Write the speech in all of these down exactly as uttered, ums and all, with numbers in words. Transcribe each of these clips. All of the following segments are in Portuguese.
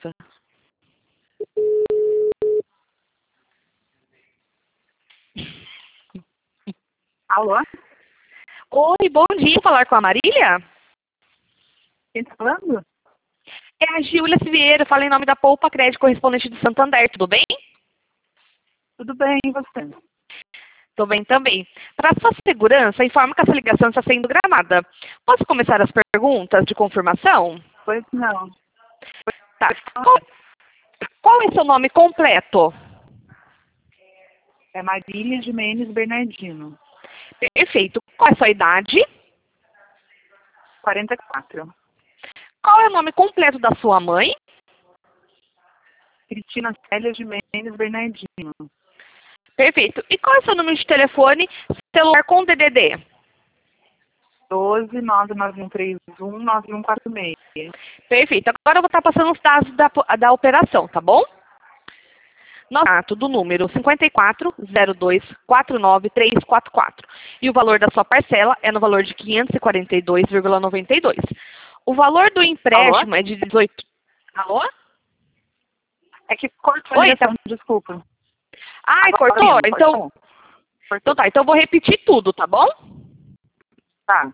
Nossa. Alô? Oi, bom dia. Vou falar com a Marília? Quem tá falando? É a Júlia Vieira, fala em nome da Poupa Crédito, correspondente do Santander, tudo bem? Tudo bem, e você? Tô bem também. Para sua segurança, informo que essa ligação está sendo gravada. Posso começar as perguntas de confirmação? Pois não. Tá. Qual, qual é seu nome completo? É Marília Jimenez Bernardino, Perfeito. Qual é a sua idade? quarenta e quatro. Qual é o nome completo da sua mãe? Cristina Célia Jimenez Bernardino. Perfeito. E qual é o seu número de telefone celular com D D D? doze, nove nove um três um, nove um quatro seis. Perfeito. Agora eu vou estar passando os dados da, da operação, tá bom? Nosso do número cinquenta e quatro, zero dois, quatro nove três quatro quatro. E o valor da sua parcela é no valor de quinhentos e quarenta e dois vírgula noventa e dois. O valor do empréstimo Alô? é de dezoito... Alô? É que cortou a Oi, tá... ligação, desculpa. Ai, Agora cortou? sim, Então... cortou. Então tá, então eu vou repetir tudo, tá bom? Tá.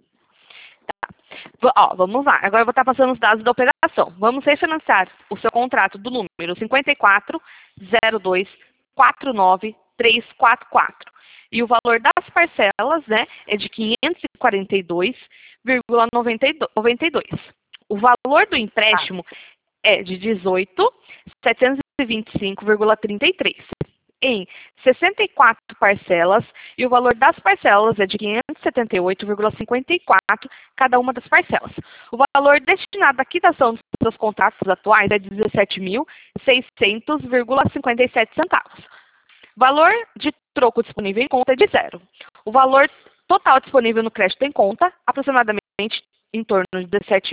V- Ó, vamos lá. Agora eu vou estar passando os dados da operação. Vamos refinanciar o seu contrato do número cinquenta e quatro, zero dois, quatro nove três quatro quatro. E o valor das parcelas, né, é de quinhentos e quarenta e dois vírgula noventa e dois. O valor do empréstimo é de dezoito mil setecentos e vinte e cinco vírgula trinta e três. Em sessenta e quatro parcelas, e o valor das parcelas é de quinhentos e setenta e oito vírgula cinquenta e quatro cada uma das parcelas. O valor destinado à quitação dos seus contratos atuais é de dezessete mil seiscentos vírgula cinquenta e sete centavos. Valor de troco disponível em conta é de zero. O valor total disponível no crédito em conta, aproximadamente em torno de dezessete